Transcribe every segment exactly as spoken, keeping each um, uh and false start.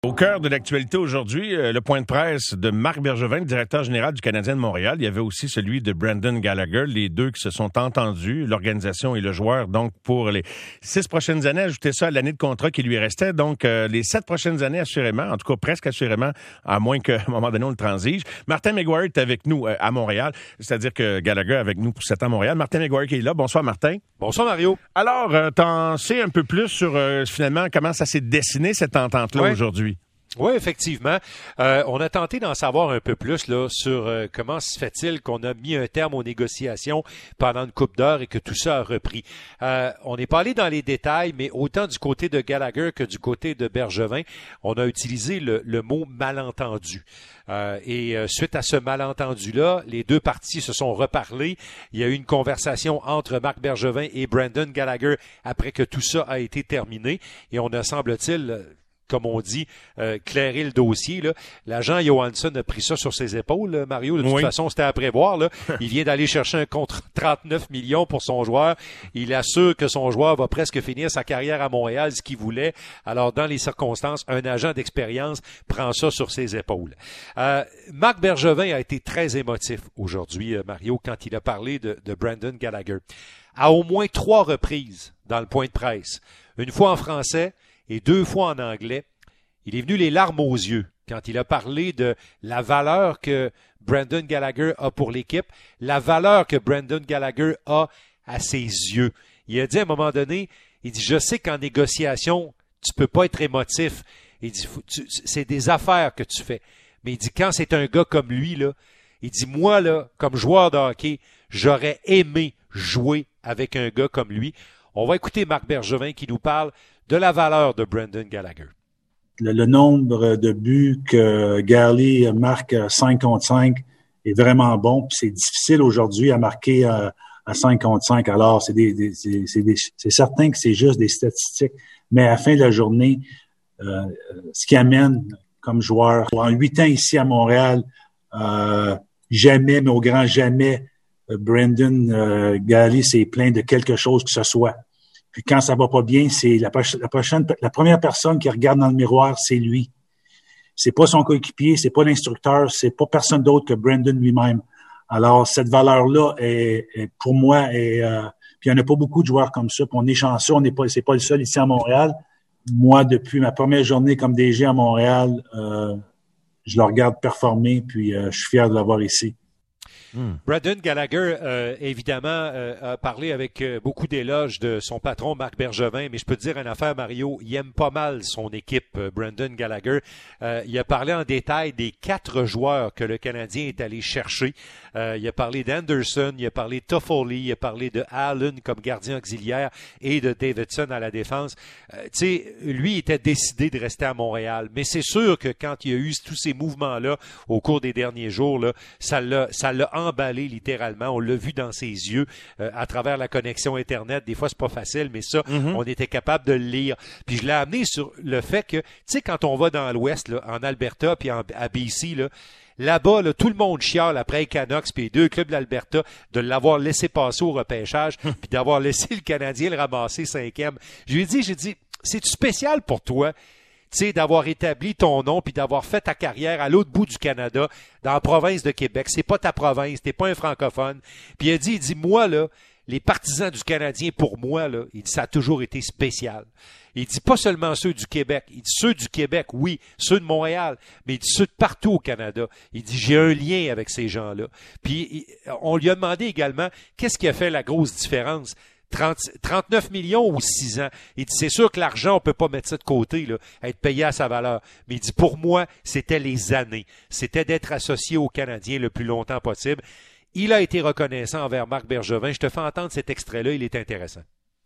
Au cœur de l'actualité aujourd'hui, euh, le point de presse de Marc Bergevin, le directeur général du Canadien de Montréal. Il y avait aussi celui de Brendan Gallagher, les deux qui se sont entendus, l'organisation et le joueur, donc pour les six prochaines années. Ajoutez ça à l'année de contrat qui lui restait. Donc, euh, les sept prochaines années, assurément, en tout cas presque assurément, à moins qu'à un moment donné, on le transige. Martin McGuire est avec nous euh, à Montréal, c'est-à-dire que Gallagher est avec nous pour sept ans à Montréal. Martin McGuire qui est là. Bonsoir, Martin. Bonsoir, Mario. Alors, euh, t'en sais un peu plus sur, euh, finalement, comment ça s'est dessiné, cette entente-là, ouais. aujourd'hui? Oui, effectivement. Euh, on a tenté d'en savoir un peu plus là sur euh, comment se fait-il qu'on a mis un terme aux négociations pendant une couple d'heures et que tout ça a repris. Euh, on n'est pas allé dans les détails, mais autant du côté de Gallagher que du côté de Bergevin, on a utilisé le, le mot malentendu. Euh, et euh, suite à ce malentendu-là, les deux parties se sont reparlées. Il y a eu une conversation entre Marc Bergevin et Brendan Gallagher après que tout ça a été terminé. Et on a, semble-t-il, comme on dit, euh, clairer le dossier. Là. L'agent Johansson a pris ça sur ses épaules, là, Mario. De toute oui. façon, c'était à prévoir. Là. Il vient d'aller chercher un contre trente-neuf millions pour son joueur. Il assure que son joueur va presque finir sa carrière à Montréal, ce qu'il voulait. Alors, dans les circonstances, un agent d'expérience prend ça sur ses épaules. Euh, Marc Bergevin a été très émotif aujourd'hui, euh, Mario, quand il a parlé de, de Brendan Gallagher. À au moins trois reprises dans le point de presse. Une fois en français, et deux fois en anglais, il est venu les larmes aux yeux quand il a parlé de la valeur que Brendan Gallagher a pour l'équipe, la valeur que Brendan Gallagher a à ses yeux. Il a dit à un moment donné, il dit, je sais qu'en négociation, tu peux pas être émotif. Il dit, tu, c'est des affaires que tu fais. Mais il dit, quand c'est un gars comme lui, là, il dit, moi, là, comme joueur de hockey, j'aurais aimé jouer avec un gars comme lui. On va écouter Marc Bergevin qui nous parle de la valeur de Brendan Gallagher. Le, le nombre de buts que Gally marque cinq contre cinq est vraiment bon. Puis c'est difficile aujourd'hui à marquer à, à cinq contre cinq. Alors, c'est, des, des, c'est, c'est, des, c'est certain que c'est juste des statistiques. Mais à la fin de la journée, euh, ce qui amène comme joueur, en huit ans ici à Montréal, euh, jamais, mais au grand jamais, Brendan euh, Gally s'est plaint de quelque chose que ce soit. Puis quand ça va pas bien, c'est la, la prochaine, la première personne qui regarde dans le miroir, c'est lui. C'est pas son coéquipier, c'est pas l'instructeur, c'est pas personne d'autre que Brendan lui-même. Alors cette valeur-là est, est pour moi, est, euh, puis il y en a pas beaucoup de joueurs comme ça. Puis on est chanceux, on n'est pas, c'est pas le seul ici à Montréal. Moi, depuis ma première journée comme D G à Montréal, euh, je le regarde performer, puis euh, je suis fier de l'avoir ici. Hmm. Brendan Gallagher, euh, évidemment, euh, a parlé avec euh, beaucoup d'éloges de son patron, Marc Bergevin, mais je peux te dire une affaire, Mario, il aime pas mal son équipe, euh, Brendan Gallagher. Euh, il a parlé en détail des quatre joueurs que le Canadien est allé chercher. Euh, il a parlé d'Anderson, il a parlé de Toffoli, il a parlé de Allen comme gardien auxiliaire et de Davidson à la défense. Euh, tu sais, lui était décidé de rester à Montréal, mais c'est sûr que quand il y a eu tous ces mouvements-là au cours des derniers jours, là, ça l'a, ça l'a emballé littéralement. On l'a vu dans ses yeux euh, à travers la connexion Internet. Des fois, c'est pas facile, mais ça, mm-hmm. on était capable de le lire. Puis je l'ai amené sur le fait que, tu sais, quand on va dans l'Ouest, là, en Alberta puis en, à B C, là, là-bas, là, tout le monde chiale après les Canucks puis les deux clubs de l'Alberta de l'avoir laissé passer au repêchage puis d'avoir laissé le Canadien le ramasser cinquième. Je lui ai dit, j'ai dit, c'est-tu spécial pour toi? Tu sais, d'avoir établi ton nom puis d'avoir fait ta carrière à l'autre bout du Canada, dans la province de Québec. C'est pas ta province, t'es pas un francophone. Puis il a dit, il dit, moi, là, les partisans du Canadien, pour moi, là, il dit, ça a toujours été spécial. Il dit pas seulement ceux du Québec. Il dit ceux du Québec, oui, ceux de Montréal, mais il dit ceux de partout au Canada. Il dit, j'ai un lien avec ces gens-là. Puis on lui a demandé également, qu'est-ce qui a fait la grosse différence? trente, trente-neuf millions ou six ans. Il dit, c'est sûr que l'argent, on peut pas mettre ça de côté, là, être payé à sa valeur. Mais il dit, pour moi, c'était les années. C'était d'être associé aux Canadiens le plus longtemps possible. Il a été reconnaissant envers Marc Bergevin. Je te fais entendre cet extrait-là, il est intéressant.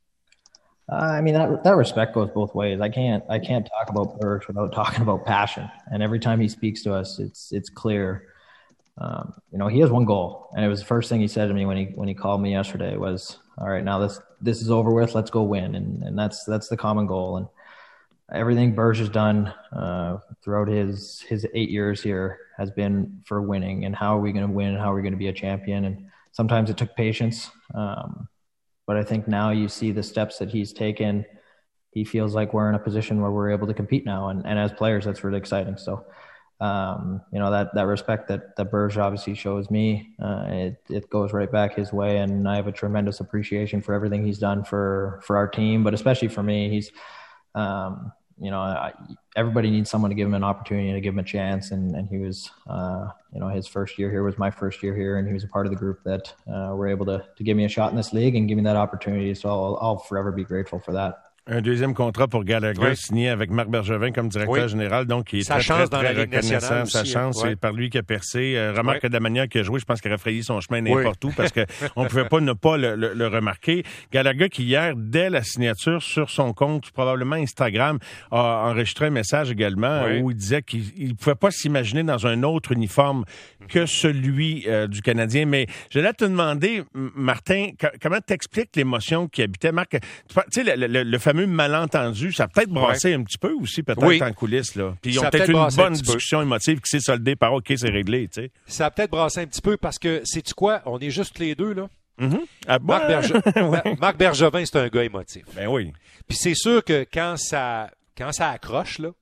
Uh, I mean, that, that respect goes both ways. I can't, I can't talk about Berg without talking about passion. And every time he speaks to us, it's, it's clear. Um, you know, he has one goal, and it was the first thing he said to me when he when he called me yesterday was, "All right, now this this is over with. Let's go win." And and that's that's the common goal. And everything Berge has done uh, throughout his his eight years here has been for winning. And how are we going to win? How are we going to be a champion? And sometimes it took patience, um, but I think now you see the steps that he's taken he feels like we're in a position where we're able to compete now. And, and as players, that's really exciting. So, um, you know, that, that respect that, that Berge obviously shows me, uh, it, it goes right back his way. And I have a tremendous appreciation for everything he's done for, for our team, but especially for me. He's, um, you know, I, everybody needs someone to give him an opportunity, to give him a chance. And, and he was, uh, you know, his first year here was my first year here, and he was a part of the group that uh, were able to, to give me a shot in this league and give me that opportunity. So I'll, I'll forever be grateful for that. Un deuxième contrat pour Gallagher oui. signé avec Marc Bergevin comme directeur oui. général, donc il est ça très, très, très, très reconnaissant. Sa aussi, chance, ouais. c'est par lui qui a percé. Euh, remarque oui. que de la manière qu'il a joué, je pense qu'il aurait frayé son chemin n'importe oui. où parce qu'on ne pouvait pas ne pas le, le, le remarquer. Gallagher qui hier, dès la signature sur son compte, probablement Instagram, a enregistré un message également oui. où il disait qu'il ne pouvait pas s'imaginer dans un autre uniforme que celui euh, du Canadien. Mais je voulais te demander, Martin, comment t'expliques l'émotion qui habitait Marc? Tu sais, le, le, le fameux malentendu, ça a peut-être brassé ouais. un petit peu aussi, peut-être oui. en coulisses. Là. Puis ils ont peut-être, peut-être une bonne discussion peu. émotive qui s'est soldée par OK, c'est réglé. Tu sais. Ça a peut-être brassé un petit peu parce que, sais-tu quoi? On est juste les deux, là. Mm-hmm. Ah, bon. Marc, Berge... ouais. Marc Bergevin, c'est un gars émotif. Ben oui. Puis c'est sûr que quand ça, quand ça accroche, là,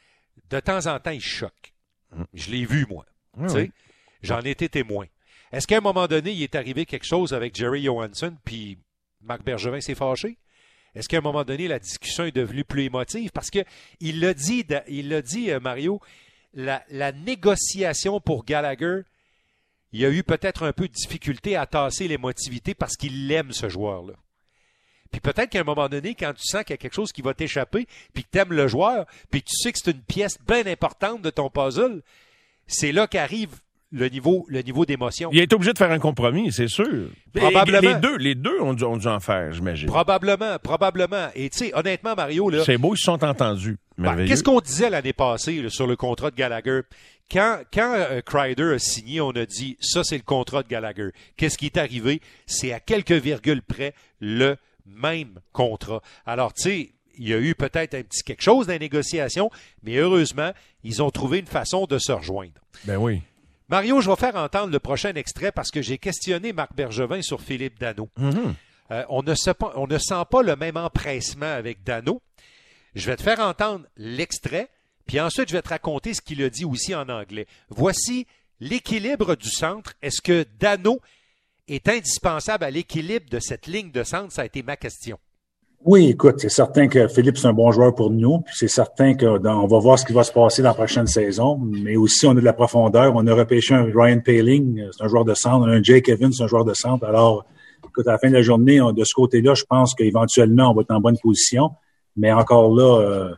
de temps en temps, il choque. Mm. Je l'ai vu, moi. Mm, tu sais, oui. J'en ai été témoin. Est-ce qu'à un moment donné, il est arrivé quelque chose avec Jerry Johansson, puis Marc Bergevin s'est fâché? Est-ce qu'à un moment donné, la discussion est devenue plus émotive? Parce que il l'a dit, il l'a dit, Mario, la, la négociation pour Gallagher, il y a eu peut-être un peu de difficulté à tasser l'émotivité parce qu'il aime ce joueur-là. Puis peut-être qu'à un moment donné, quand tu sens qu'il y a quelque chose qui va t'échapper, puis que tu aimes le joueur, puis que tu sais que c'est une pièce bien importante de ton puzzle, c'est là qu'arrive le niveau, le niveau d'émotion. Il a été obligé de faire un compromis, c'est sûr. Probablement. Les deux, les deux ont dû, ont dû en faire, j'imagine. Probablement, probablement. Et tu sais, honnêtement, Mario, là. C'est beau, ils se sont entendus. Ben, qu'est-ce qu'on disait l'année passée là, sur le contrat de Gallagher? Quand, quand euh, Kreider a signé, on a dit, ça, c'est le contrat de Gallagher. Qu'est-ce qui est arrivé? C'est à quelques virgules près le même contrat. Alors, tu sais, il y a eu peut-être un petit quelque chose dans les négociations, mais heureusement, ils ont trouvé une façon de se rejoindre. Ben oui. Mario, je vais faire entendre le prochain extrait parce que j'ai questionné Marc Bergevin sur Philippe Danault. Mm-hmm. Euh, on, ne sait pas, on ne sent pas le même empressement avec Danault. Je vais te faire entendre l'extrait, puis ensuite je vais te raconter ce qu'il a dit aussi en anglais. Voici l'équilibre du centre. Est-ce que Danault est indispensable à l'équilibre de cette ligne de centre? Ça a été ma question. Oui, écoute, c'est certain que Philippe, c'est un bon joueur pour nous. Puis c'est certain qu'on va voir ce qui va se passer dans la prochaine saison. Mais aussi, on a de la profondeur. On a repêché un Ryan Poehling, c'est un joueur de centre. On a un Jake Evans, c'est un joueur de centre. Alors, écoute, à la fin de la journée, on, de ce côté-là, je pense qu'éventuellement, on va être en bonne position. Mais encore là, euh,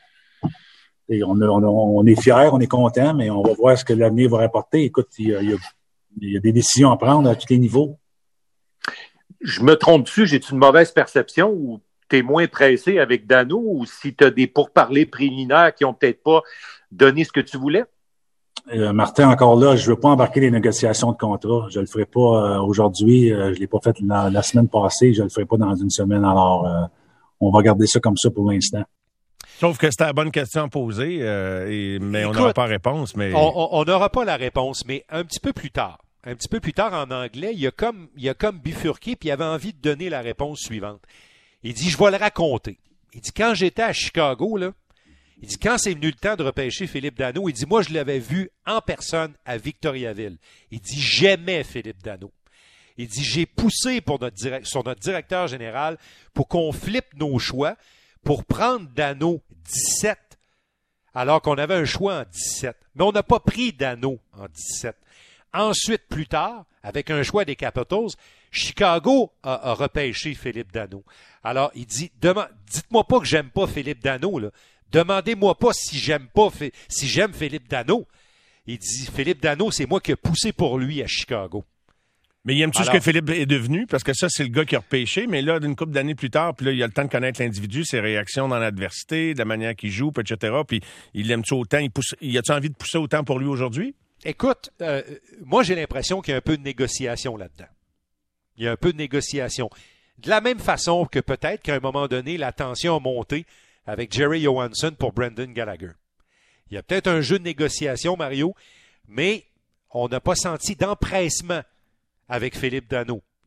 on, a, on, a, on est fiers, on est contents, mais on va voir ce que l'avenir va rapporter. Écoute, il y a, il y a, il y a des décisions à prendre à tous les niveaux. Je me trompe-tu? J'ai-tu une mauvaise perception ou tu es moins pressé avec Danault ou si tu as des pourparlers préliminaires qui n'ont peut-être pas donné ce que tu voulais? Euh, Martin, encore là, je ne veux pas embarquer les négociations de contrat. Je ne le ferai pas euh, aujourd'hui. Euh, je ne l'ai pas fait la, la semaine passée. Je ne le ferai pas dans une semaine. Alors, euh, on va garder ça comme ça pour l'instant. Sauf que c'était la bonne question à poser, euh, et, mais Écoute, on n'aura pas la réponse. Mais... On n'aura pas la réponse, mais un petit peu plus tard. Un petit peu plus tard en anglais, il a comme, il a comme bifurqué puis il avait envie de donner la réponse suivante. Il dit, je vais le raconter. Il dit, quand j'étais à Chicago, là, il dit, quand c'est venu le temps de repêcher Philippe Danault, il dit, moi, je l'avais vu en personne à Victoriaville. Il dit, j'aimais Philippe Danault. Il dit, j'ai poussé pour notre direct, sur notre directeur général pour qu'on flippe nos choix pour prendre Danault dix-sept, alors qu'on avait un choix en dix-sept. Mais on n'a pas pris Danault en dix-sept. Ensuite, plus tard, avec un choix des Capitals, Chicago a, a repêché Philippe Danault. Alors, il dit, dema- dites-moi pas que j'aime pas Philippe Danault, là. Demandez-moi pas si j'aime pas, si j'aime Philippe Danault. Il dit, Philippe Danault, c'est moi qui ai poussé pour lui à Chicago. Mais il aime-tu Alors, ce que Philippe est devenu? Parce que ça, c'est le gars qui a repêché, mais là, d'une couple d'années plus tard, puis là, il a le temps de connaître l'individu, ses réactions dans l'adversité, de la manière qu'il joue, et cetera. Puis il l'aime-tu autant? Il pousse, il a-tu envie de pousser autant pour lui aujourd'hui? Écoute, euh, moi, j'ai l'impression qu'il y a un peu de négociation là-dedans. Il y a un peu de négociation. De la même façon que peut-être qu'à un moment donné, la tension a monté avec Jerry Johansson pour Brendan Gallagher. Il y a peut-être un jeu de négociation, Mario, mais on n'a pas senti d'empressement avec Philippe Danault.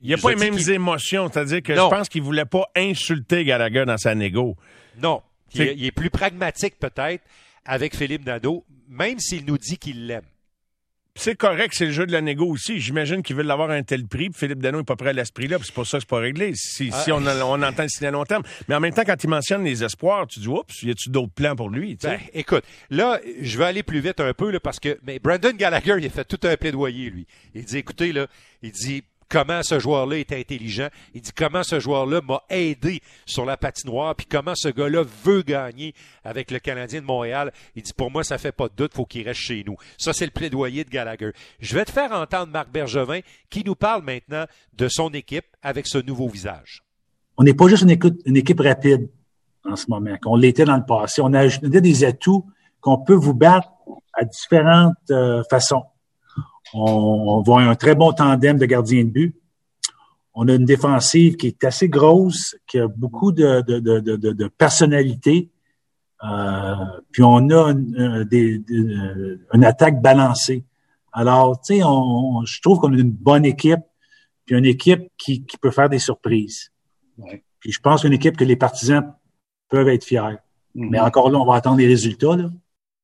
Il n'y a pas les mêmes émotions. C'est-à-dire que non. Je pense qu'il ne voulait pas insulter Gallagher dans sa négo. Non. Il est, il est plus pragmatique peut-être avec Philippe Danault, même s'il nous dit qu'il l'aime. C'est correct, c'est le jeu de la négo aussi. J'imagine qu'ils veulent l'avoir à un tel prix. Puis Philippe Danault n'est pas prêt à l'esprit-là. Puis c'est pour ça que c'est pas réglé. Si, ah. si on, a, on entend le signer à long terme. Mais en même temps, quand il mentionne les espoirs, tu dis, oups, y a-tu d'autres plans pour lui? Ben, écoute, là, je vais aller plus vite un peu là, parce que mais Brendan Gallagher, il a fait tout un plaidoyer, lui. Il dit, écoutez, là, il dit... comment ce joueur-là est intelligent. Il dit comment ce joueur-là m'a aidé sur la patinoire, puis comment ce gars-là veut gagner avec le Canadien de Montréal. Il dit pour moi, ça fait pas de doute, faut qu'il reste chez nous. Ça, c'est le plaidoyer de Gallagher. Je vais te faire entendre Marc Bergevin qui nous parle maintenant de son équipe avec ce nouveau visage. On n'est pas juste une équipe, une équipe rapide en ce moment, qu'on l'était dans le passé. On a ajouté des atouts qu'on peut vous battre à différentes euh, façons. On, on voit un très bon tandem de gardiens de but. On a une défensive qui est assez grosse, qui a beaucoup de, de, de, de, de personnalité. Euh, puis on a une, des, des, une attaque balancée. Alors, tu sais, on, on, je trouve qu'on a une bonne équipe, puis une équipe qui, qui peut faire des surprises. Ouais. Puis je pense qu'une équipe que les partisans peuvent être fiers. Mm-hmm. Mais encore là, on va attendre les résultats, là.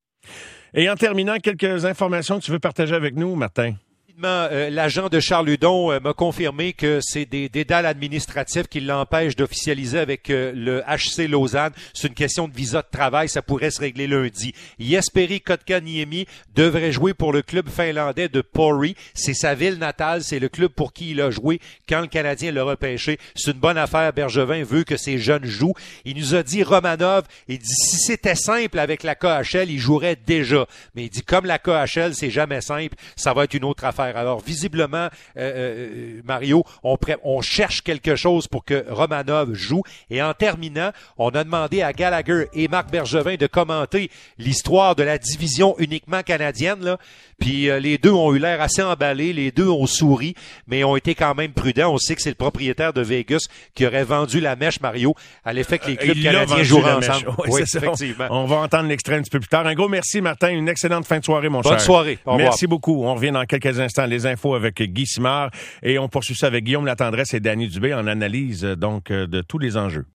Et en terminant, quelques informations que tu veux partager avec nous, Martin? Euh, l'agent de Charles Hudon euh, m'a confirmé que c'est des dédales administratifs qui l'empêchent d'officialiser avec euh, le H C Lausanne. C'est une question de visa de travail, ça pourrait se régler lundi. Jesperi Kotkaniemi devrait jouer pour le club finlandais de Pori. C'est sa ville natale, c'est le club pour qui il a joué quand le Canadien l'a repêché. C'est une bonne affaire, Bergevin veut que ces jeunes jouent. Il nous a dit, Romanov, il dit si c'était simple avec la K H L, il jouerait déjà. Mais il dit comme la K H L, c'est jamais simple, ça va être une autre affaire. Alors, visiblement, euh, euh, Mario, on, pré- on cherche quelque chose pour que Romanov joue. Et en terminant, on a demandé à Gallagher et Marc Bergevin de commenter l'histoire de la division uniquement canadienne, là. Puis euh, les deux ont eu l'air assez emballés, les deux ont souri, mais ont été quand même prudents. On sait que c'est le propriétaire de Vegas qui aurait vendu la mèche, Mario, à l'effet que les clubs euh, canadiens joueraient ensemble. Oui, oui, effectivement. On, on va entendre l'extrait un petit peu plus tard. Un gros merci, Martin. Une excellente fin de soirée, mon Bonne cher. Bonne soirée. Au revoir. Merci beaucoup. On revient dans quelques instants. Les infos avec Guy Simard et on poursuit ça avec Guillaume Latendresse et Danny Dubé en analyse donc de tous les enjeux.